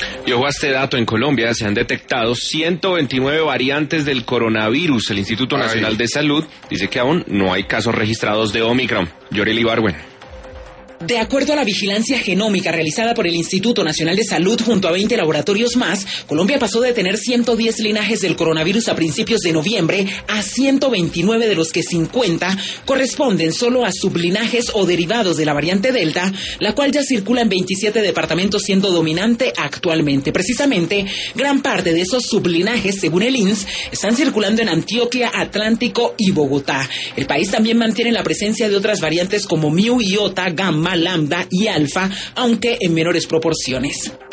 Y ojo a este dato, en Colombia se han detectado 129 variantes del coronavirus. El Instituto Nacional de Salud dice que aún no hay casos registrados de Omicron. Yoreli Ibargüen. De acuerdo a la vigilancia genómica realizada por el Instituto Nacional de Salud junto a 20 laboratorios más, Colombia pasó de tener 110 linajes del coronavirus a principios de noviembre a 129, de los que 50 corresponden solo a sublinajes o derivados de la variante Delta, la cual ya circula en 27 departamentos, siendo dominante actualmente. Precisamente, gran parte de esos sublinajes, según el INS, están circulando en Antioquia, Atlántico y Bogotá. El país también mantiene la presencia de otras variantes como Mu, Iota, Gamma, Lambda y Alfa, aunque en menores proporciones.